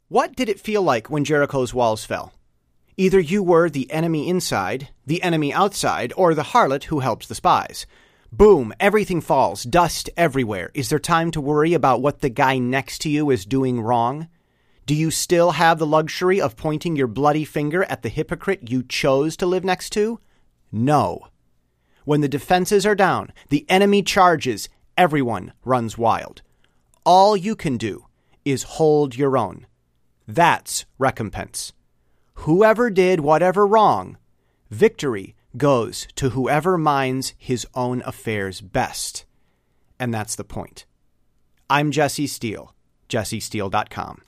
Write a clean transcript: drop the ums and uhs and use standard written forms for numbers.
What did it feel like when Jericho's walls fell? Either you were the enemy inside, the enemy outside, or the harlot who helps the spies. Boom, everything falls, dust everywhere. Is there time to worry about what the guy next to you is doing wrong? Do you still have the luxury of pointing your bloody finger at the hypocrite you chose to live next to? No. When the defenses are down, the enemy charges, everyone runs wild. All you can do is hold your own. That's recompense. Whoever did whatever wrong, victory goes to whoever minds his own affairs best. And that's the point. I'm Jesse Steele, jessesteele.com.